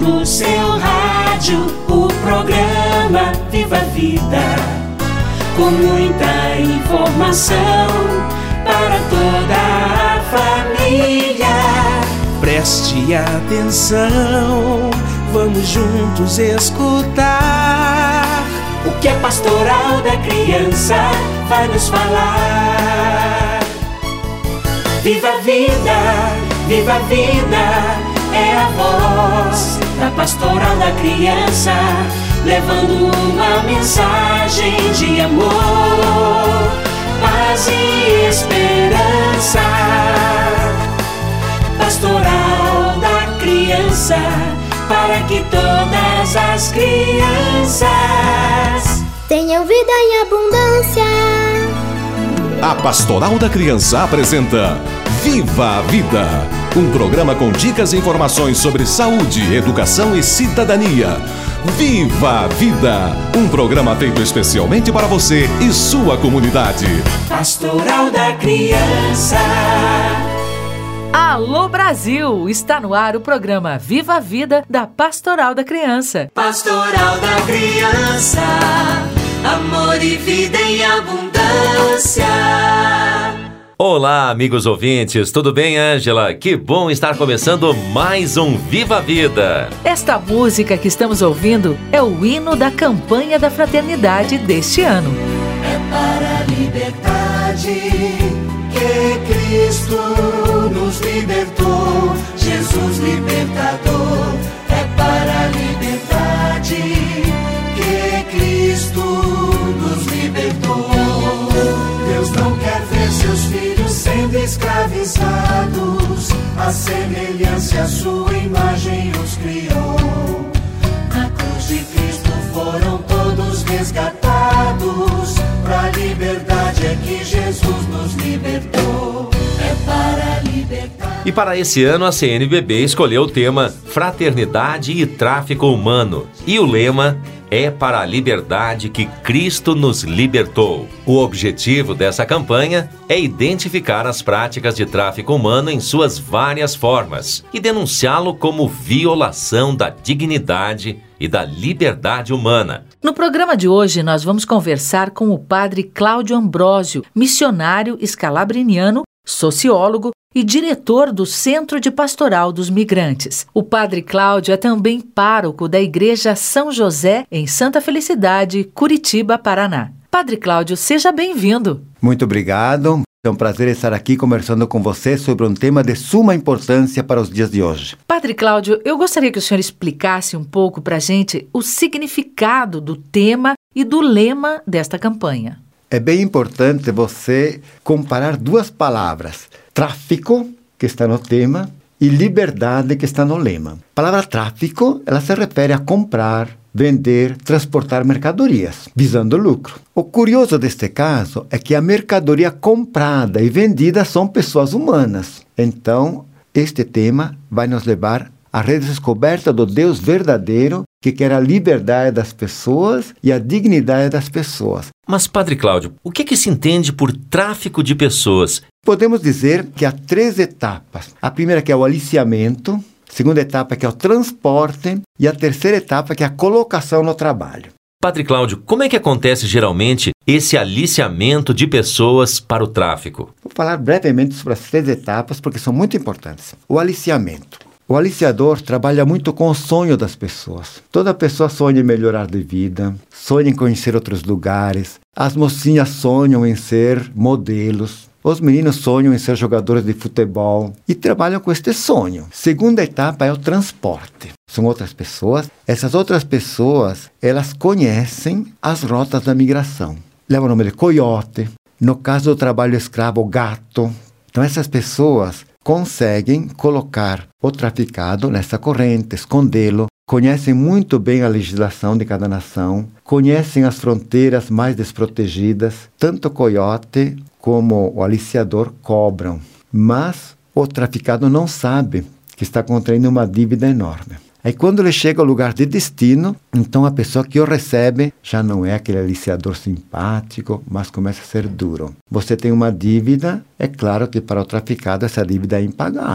no seu rádio o programa Viva a Vida, com muita informação para toda a família. Preste atenção, vamos juntos escutar o que a Pastoral da Criança vai nos falar. Viva a vida, viva a vida, é a voz da Pastoral da Criança, levando uma mensagem de amor, paz e esperança. Pastoral da Criança, para que todas as crianças tenham vida em abundância. A Pastoral da Criança apresenta Viva a Vida, um programa com dicas e informações sobre saúde, educação e cidadania. Viva a Vida, um programa feito especialmente para você e sua comunidade. Pastoral da Criança. Alô Brasil! Está no ar o programa Viva a Vida da Pastoral da Criança. Pastoral da Criança, amor e vida em abundância. Olá, amigos ouvintes, tudo bem, Ângela? Que bom estar começando mais um Viva a Vida. Esta música que estamos ouvindo é o hino da campanha da fraternidade deste ano. É para a liberdade que Cristo nos libertou, Jesus libertador. É para a liberdade que Cristo nos libertou. Deus não quer ver seus filhos sendo escravizados, a semelhança e a sua imagem os criou. Na cruz de Cristo foram todos resgatados, pra liberdade é que Jesus nos libertou. É para a liberdade. E para esse ano a CNBB escolheu o tema Fraternidade e Tráfico Humano. E o lema é para a liberdade que Cristo nos libertou. O objetivo dessa campanha é identificar as práticas de tráfico humano em suas várias formas e denunciá-lo como violação da dignidade e da liberdade humana. No programa de hoje, nós vamos conversar com o padre Cláudio Ambrósio, missionário escalabriniano, sociólogo e diretor do Centro de Pastoral dos Migrantes. O padre Cláudio é também pároco da Igreja São José, em Santa Felicidade, Curitiba, Paraná. Padre Cláudio, seja bem-vindo. Muito obrigado. É um prazer estar aqui conversando com você sobre um tema de suma importância para os dias de hoje. Padre Cláudio, eu gostaria que o senhor explicasse um pouco para a gente o significado do tema e do lema desta campanha. É bem importante você comparar duas palavras: tráfico, que está no tema, e liberdade, que está no lema. A palavra tráfico, ela se refere a comprar, vender, transportar mercadorias, visando lucro. O curioso deste caso é que a mercadoria comprada e vendida são pessoas humanas. Então, este tema vai nos levar à redescoberta do Deus verdadeiro, que quer a liberdade das pessoas e a dignidade das pessoas. Mas, Padre Cláudio, o que se entende por tráfico de pessoas? Podemos dizer que há 3 etapas. A primeira, que é o aliciamento; a segunda etapa, que é o transporte; e a terceira etapa, que é a colocação no trabalho. Padre Cláudio, como é que acontece geralmente esse aliciamento de pessoas para o tráfico? Vou falar brevemente sobre as 3 etapas, porque são muito importantes. O aliciamento. O aliciador trabalha muito com o sonho das pessoas. Toda pessoa sonha em melhorar de vida, sonha em conhecer outros lugares. As mocinhas sonham em ser modelos. Os meninos sonham em ser jogadores de futebol e trabalham com este sonho. Segunda etapa é o transporte. São outras pessoas. Essas outras pessoas, elas conhecem as rotas da migração. Leva o nome de coiote. No caso do trabalho escravo, gato. Então essas pessoas conseguem colocar o traficado nessa corrente, escondê-lo, conhecem muito bem a legislação de cada nação, conhecem as fronteiras mais desprotegidas, tanto o coiote como o aliciador cobram. Mas o traficado não sabe que está contraindo uma dívida enorme. Aí quando ele chega ao lugar de destino, então a pessoa que o recebe já não é aquele aliciador simpático, mas começa a ser duro. Você tem uma dívida, é claro que para o traficado essa dívida é impagável.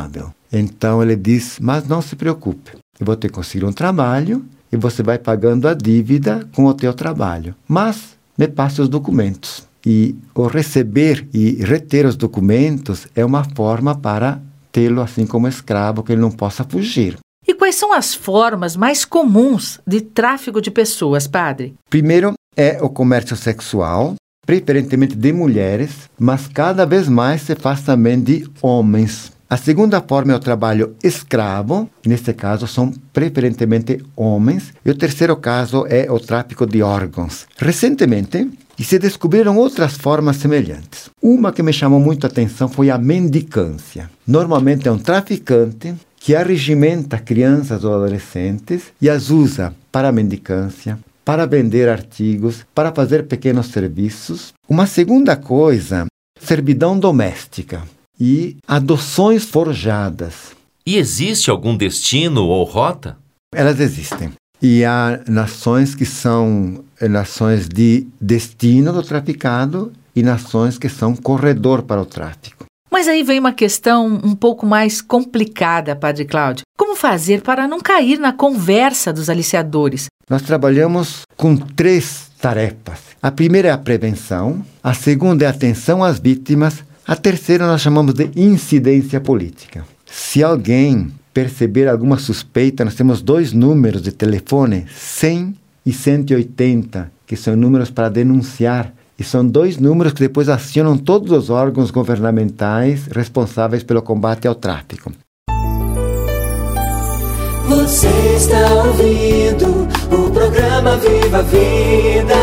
Então ele diz, mas não se preocupe, eu vou ter que conseguir um trabalho e você vai pagando a dívida com o teu trabalho. Mas me passe os documentos. E o receber e reter os documentos é uma forma para tê-lo assim como escravo, que ele não possa fugir. E quais são as formas mais comuns de tráfico de pessoas, padre? Primeiro é o comércio sexual, preferentemente de mulheres, mas cada vez mais se faz também de homens. A segunda forma é o trabalho escravo, neste caso são preferentemente homens. E o terceiro caso é o tráfico de órgãos. Recentemente, se descobriram outras formas semelhantes. Uma que me chamou muito a atenção foi a mendicância. Normalmente é um traficante que arregimenta crianças ou adolescentes e as usa para a mendicância, para vender artigos, para fazer pequenos serviços. Uma segunda coisa, servidão doméstica e adoções forjadas. E existe algum destino ou rota? Elas existem. E há nações que são nações de destino do traficado e nações que são corredor para o tráfico. Mas aí vem uma questão um pouco mais complicada, Padre Cláudio. Como fazer para não cair na conversa dos aliciadores? Nós trabalhamos com 3 tarefas. A primeira é a prevenção, a segunda é a atenção às vítimas, a terceira nós chamamos de incidência política. Se alguém perceber alguma suspeita, nós temos 2 números de telefone, 100 e 180, que são números para denunciar. E são 2 números que depois acionam todos os órgãos governamentais responsáveis pelo combate ao tráfico. Você está ouvindo o programa Viva a Vida.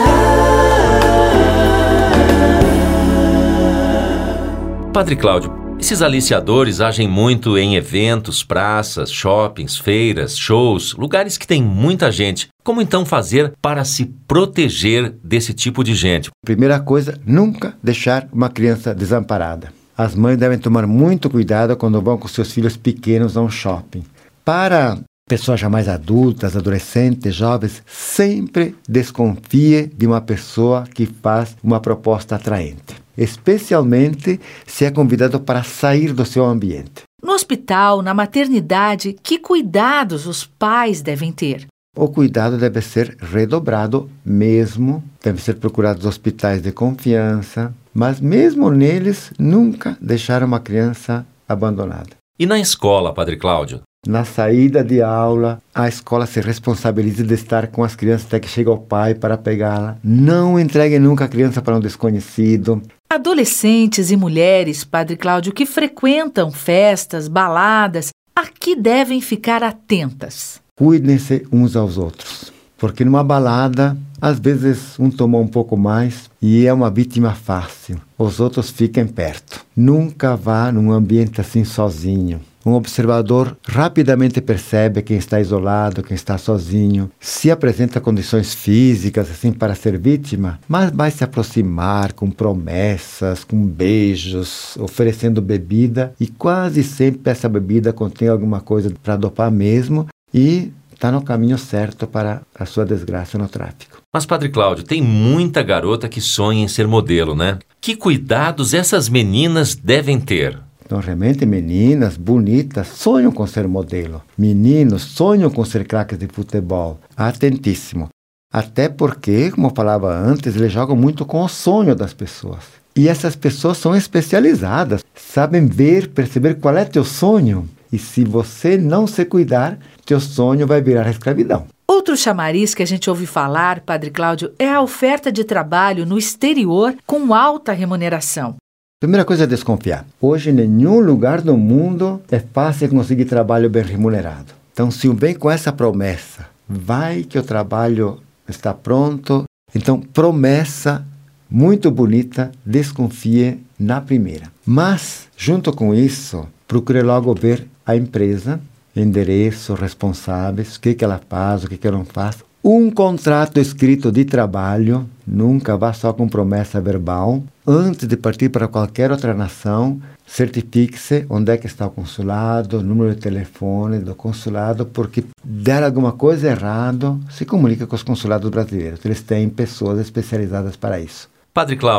Padre Cláudio, esses aliciadores agem muito em eventos, praças, shoppings, feiras, shows, lugares que tem muita gente. Como então fazer para se proteger desse tipo de gente? Primeira coisa, nunca deixar uma criança desamparada. As mães devem tomar muito cuidado quando vão com seus filhos pequenos a um shopping. Para pessoas já mais adultas, adolescentes, jovens, sempre desconfie de uma pessoa que faz uma proposta atraente, especialmente se é convidado para sair do seu ambiente. No hospital, na maternidade, que cuidados os pais devem ter? O cuidado deve ser redobrado mesmo, devem ser procurados hospitais de confiança, mas mesmo neles, nunca deixar uma criança abandonada. E na escola, Padre Cláudio? Na saída de aula, a escola se responsabiliza de estar com as crianças até que chega o pai para pegá-la. Não entregue nunca a criança para um desconhecido. Adolescentes e mulheres, Padre Cláudio, que frequentam festas, baladas, a que devem ficar atentas? Cuidem-se uns aos outros, porque numa balada, às vezes um tomou um pouco mais e é uma vítima fácil. Os outros fiquem perto. Nunca vá num ambiente assim sozinho. Um observador rapidamente percebe quem está isolado, quem está sozinho, se apresenta condições físicas assim para ser vítima, mas vai se aproximar com promessas, com beijos, oferecendo bebida, e quase sempre essa bebida contém alguma coisa para dopar mesmo e está no caminho certo para a sua desgraça no tráfico. Mas, Padre Cláudio, tem muita garota que sonha em ser modelo, né? Que cuidados essas meninas devem ter? Então, realmente, meninas bonitas sonham com ser modelo. Meninos sonham com ser craques de futebol. Atentíssimo. Até porque, como eu falava antes, eles jogam muito com o sonho das pessoas. E essas pessoas são especializadas. Sabem ver, perceber qual é teu sonho. E se você não se cuidar, teu sonho vai virar escravidão. Outro chamariz que a gente ouve falar, Padre Cláudio, é a oferta de trabalho no exterior com alta remuneração. Primeira coisa é desconfiar. Hoje, em nenhum lugar do mundo é fácil conseguir trabalho bem remunerado. Então, se vem com essa promessa, vai que o trabalho está pronto. Então, promessa muito bonita, desconfie na primeira. Mas, junto com isso, procure logo ver a empresa, endereço, responsáveis, o que ela faz, o que ela não faz. Um contrato escrito de trabalho, nunca vá só com promessa verbal. Antes de partir para qualquer outra nação, certifique-se onde é que está o consulado, o número de telefone do consulado, porque der alguma coisa errada, se comunica com os consulados brasileiros. Eles têm pessoas especializadas para isso. Padre Cláudio,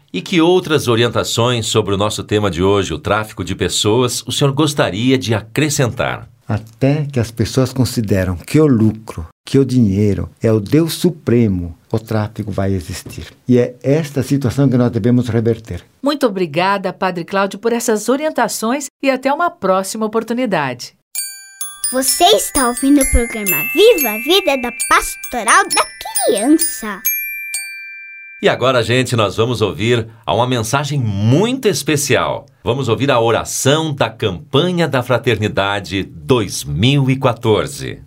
E que outras orientações sobre o nosso tema de hoje, o tráfico de pessoas, o senhor gostaria de acrescentar? Até que as pessoas consideram que o lucro, que o dinheiro é o Deus Supremo, o tráfico vai existir. E é esta situação que nós devemos reverter. Muito obrigada, Padre Cláudio, por essas orientações e até uma próxima oportunidade. Você está ouvindo o programa Viva a Vida da Pastoral da Criança. E agora, gente, nós vamos ouvir uma mensagem muito especial. Vamos ouvir a oração da Campanha da Fraternidade 2014.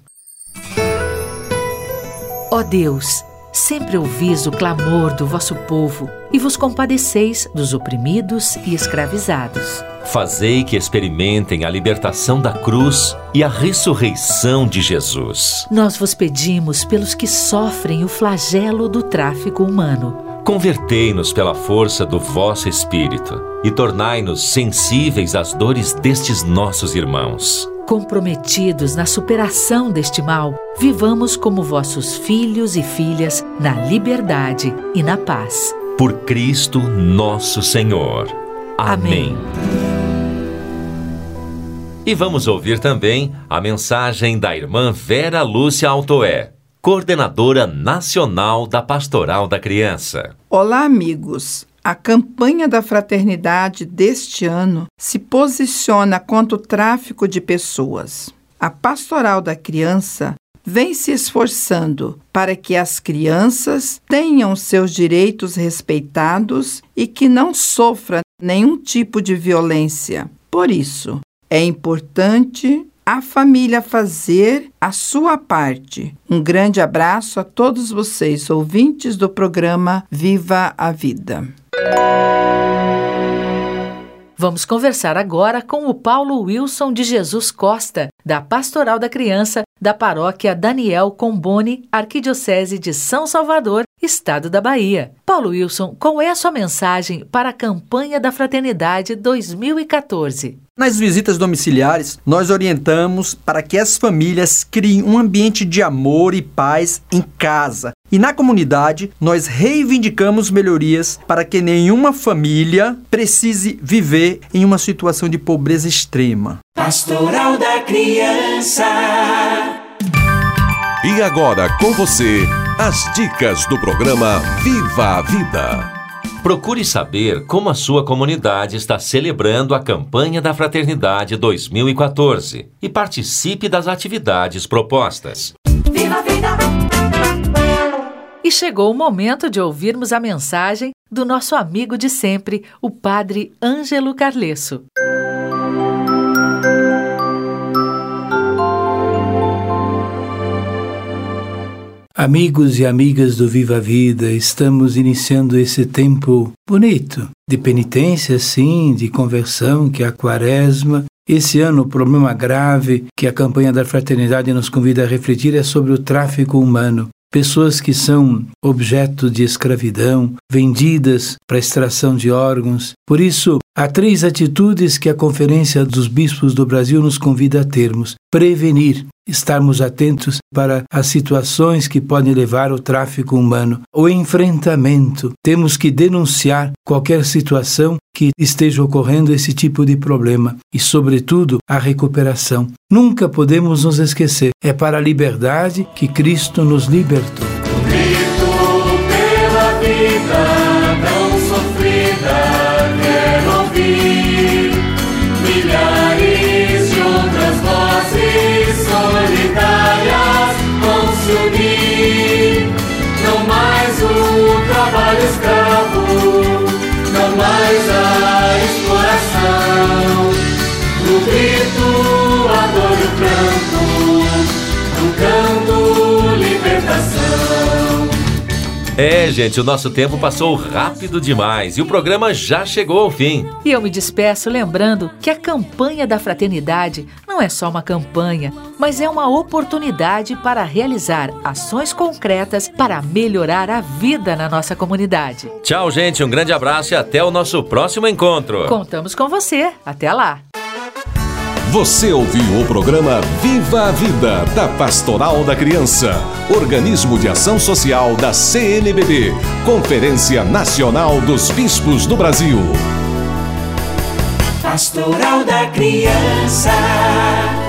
Ó Deus, sempre ouvis o clamor do vosso povo e vos compadeceis dos oprimidos e escravizados. Fazei que experimentem a libertação da cruz e a ressurreição de Jesus. Nós vos pedimos pelos que sofrem o flagelo do tráfico humano. Convertei-nos pela força do vosso Espírito e tornai-nos sensíveis às dores destes nossos irmãos. Comprometidos na superação deste mal, vivamos como vossos filhos e filhas na liberdade e na paz. Por Cristo nosso Senhor. Amém. E vamos ouvir também a mensagem da irmã Vera Lúcia Altoé, coordenadora nacional da Pastoral da Criança. Olá, amigos! A campanha da fraternidade deste ano se posiciona contra o tráfico de pessoas. A Pastoral da Criança vem se esforçando para que as crianças tenham seus direitos respeitados e que não sofram nenhum tipo de violência. Por isso, é importante a família fazer a sua parte. Um grande abraço a todos vocês, ouvintes do programa Viva a Vida. Vamos conversar agora com o Paulo Wilson de Jesus Costa, da Pastoral da Criança, da Paróquia Daniel Comboni, Arquidiocese de São Salvador, Estado da Bahia. Paulo Wilson, qual é a sua mensagem para a Campanha da Fraternidade 2014? Nas visitas domiciliares, nós orientamos para que as famílias criem um ambiente de amor e paz em casa. E na comunidade, nós reivindicamos melhorias para que nenhuma família precise viver em uma situação de pobreza extrema. Pastoral da Criança. E agora com você, as dicas do programa Viva a Vida. Procure saber como a sua comunidade está celebrando a Campanha da Fraternidade 2014 e participe das atividades propostas. Viva a Vida! E chegou o momento de ouvirmos a mensagem do nosso amigo de sempre, o Padre Ângelo Carlesso. Amigos e amigas do Viva a Vida, estamos iniciando esse tempo bonito, de penitência, sim, de conversão, que é a Quaresma. Esse ano, o problema grave que a Campanha da Fraternidade nos convida a refletir é sobre o tráfico humano. Pessoas que são objeto de escravidão, vendidas para extração de órgãos. Por isso, há 3 atitudes que a Conferência dos Bispos do Brasil nos convida a termos. Prevenir, estarmos atentos para as situações que podem levar ao tráfico humano. O enfrentamento, temos que denunciar qualquer situação que esteja ocorrendo esse tipo de problema. E, sobretudo, a recuperação. Nunca podemos nos esquecer. É para a liberdade que Cristo nos libertou. Grito pela vida tão sofrida, quero ouvir milhares de outras vozes solidárias vão se unir. Não mais o trabalho escravo, não mais a exploração. No grito, a dor e o pranto, no canto, libertação. Gente, o nosso tempo passou rápido demais e o programa já chegou ao fim. E eu me despeço lembrando que a Campanha da Fraternidade não é só uma campanha, mas é uma oportunidade para realizar ações concretas para melhorar a vida na nossa comunidade. Tchau, gente, um grande abraço e até o nosso próximo encontro. Contamos com você. Até lá. Você ouviu o programa Viva a Vida, da Pastoral da Criança, organismo de ação social da CNBB, Conferência Nacional dos Bispos do Brasil. Pastoral da Criança.